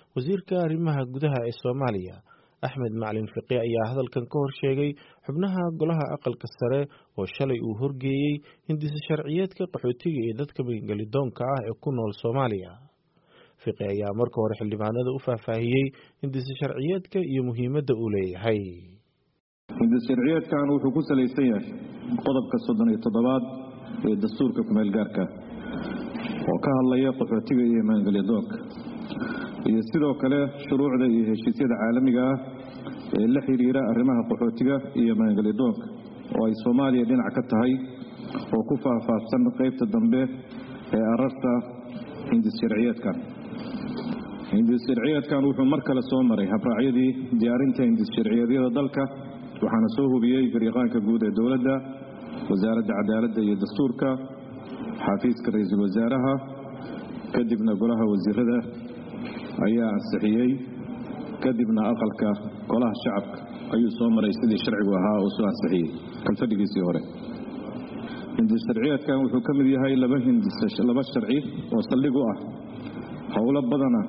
wasiirka arrimaha gudaha ee Soomaaliya Axmed Macalin Fiqi ayaa hadalkan ka hor sheegay xubnaha golaha aqalka sare oo shalay uu horgeeyay hindisa sharciyeedka qaxootiga ee dadka Bangladesh ah ee ku nool Soomaaliya. Fiqi ayaa marka hore xildhibaanada u faahfaahiyay hindisa sharciyeedka iyo muhiimadda uu leeyahay. hindisa sharciyeedkan wuxuu ku saleysan yahay qodobka 37 ee dastuurka kumeel gaarka oo ka hadlaya qaxootiga iyo Bangladesh iyo sidoo kale shuruucda iyo heshiisyada caalamiga ah ee la xiriira arrimaha qaxootiga iyo Bangladesh oo ay Soomaaliya dhinac ka tahay oo ku faahfaahsan qaybta dambe ee ararta hindisa sharciyeedkan. hindisa sharciyeedkan wuxuu mar kale soo maray habraacyadii diyaarinta hindisa sharciyeedyada dalka waxaana soo hubiyay gariiqaanka guud ee dowladda, wasaaradda cadaaladda iyo dastuurka, xafiiska ra'iisul wasaaraha, kadibna golaha wasiirada ayaa ansixiyay, kadibna aqalka golaha shacabka ayuu soo maray sidii sharcigu ahaa oo soo ansixiyay kalfadhigiisii hore. hindisa sharciyeedkan wuxuu ka mid yahay laba sharci oo saldhig u ah howlo badanna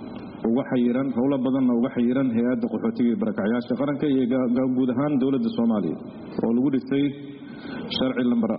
uga xayiran hay-adda qaxootiga iyo barakacyaasha qaranka iyo guud ahaan dowladda Soomaaliya oo lagu dhisay sharci lambar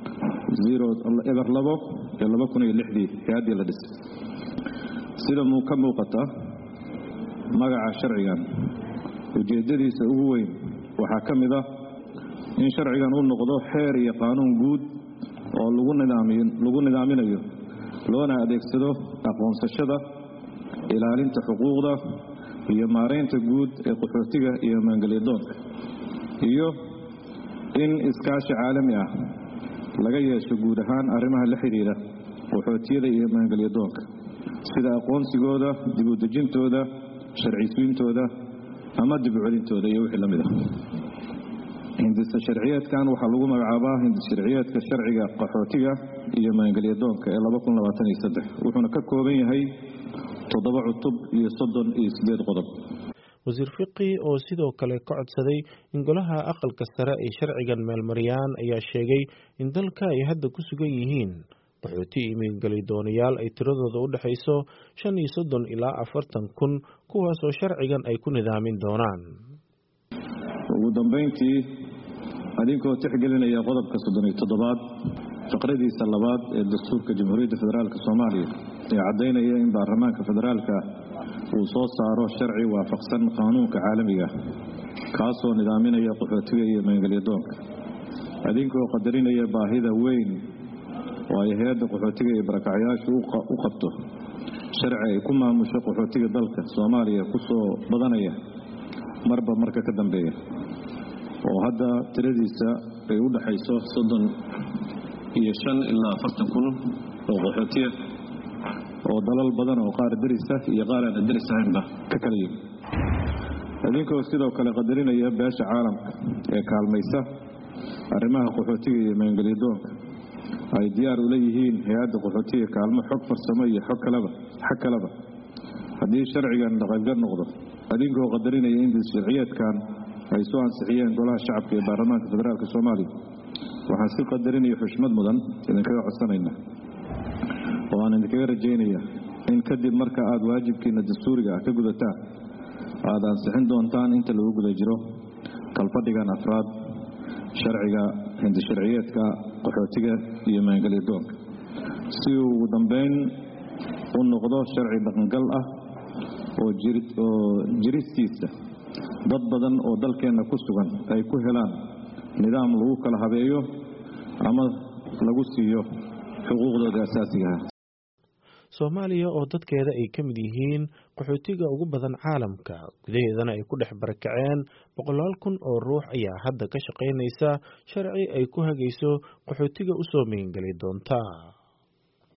02/2006 hay-addii la dhisay. sida ka muuqata magaca sharcigan ujeedadiisa ugu weyn waxaa ka mid ah in sharcigan uu noqdo xeer iyo qaanuun guud oo lagu nidaaminayo loona adeegsado aqoonsashada, ilaalinta xuquuqda iyo maareynta guud ee qaxootiga iyo Bangladesh iyo in iskaashi caalami ah laga yeesho guud ahaan arrimaha la xiriira qaxootiyada iyo Bangladesh sida aqoonsigooda, dib u dejintooda, sharciyeyntooda ama dib u celintooda iyo wixii la mid ah. hindisa sharciyeedkan waxaa lagu magacaabaa hindisa sharciyeedka sharciga qaxootiga iyo Bangladesh ee 2023 wuxuuna ka kooban yahay 7 cutub iyo 38 qodob. wasiir Fiqi oo sidoo kale ka codsaday in golaha aqalka sare ay sharcigan meelmariyaan ayaa sheegay in dalka ay hadda ku sugan yihiin qaxooti Bangladesh ay tiradooda u dhaxayso 35 ilaa 40 kun kuwaas oo sharcigan ay ku nidaamin doonaan. ugu dambeyntii adinkoo tixgelinaya qodobka 37 faqradiisa labaad ee dastuurka Jamhuuriyadda Federaalka Soomaaliya ee cadeynaya in baarlamaanka federaalka uu soo saaro sharci waafaqsan qaanuunka caalamiga kaasoo nidaaminaya qaxootiga iyo Bangladesh adinkoo qadarinaya baahida weyn oo ay hay'adda qaxootiga iyo barakacyaashu u qabto sharci ay ku maamusho qaxootiga dalka Soomaaliya ku soo badanaya marka ka dambeeya oo hadda tiradiisa ay u dhaxayso 35 ilaa 40 kun oo qaxootiga oo dalal badan oo qaar daris ah iyo qaar aan daris ahaynba ka kala yimid. adinkoo sidoo kale qadarinaya beesha caalamka ee kaalmaysa arrimaha qaxootiga iyo Bangladesh ay diyaar u leeyihiin hay'adda qaxootiga kaalmo xog farsamo iyo xog kaleba haddii sharcigan dhaqangal noqdo. adinkoo qadarinaya in sharciyeedkan ay soo ansixiyeen golaha shacabka ee baarlamaanka federaalka Soomaaliya waxaan si qadarinaya xushmad mudan idinkaga codsanayna oo aan idinkaga rajaynaya in kadib marka aad waajibkiina dastuuriga ka gudataan aad ansixin doontaan inta lagu guda jiro kalfadhigan afraad sharciga hindisa sharciyeedka qaxootiga iyo Bangladesh si uu ugu dambeyn u noqdo sharci dhaqangal ah oo jiristiisa dad badan oo dalkeena ku sugan ay ku helaan nidaam lagu kala habeeyo ama lagu siiyo xuquuqdooda asaasiga ah. Soomaaliya oo dadkeeda ay ka mid yihiin qaxootiga ugu badan caalamka gudaheedana ay ku dhex barakaceen 100 kun oo ruux ayaa hadda ka shaqaynaysa sharci ay ku hagayso qaxootiga u soo meengeli doonta.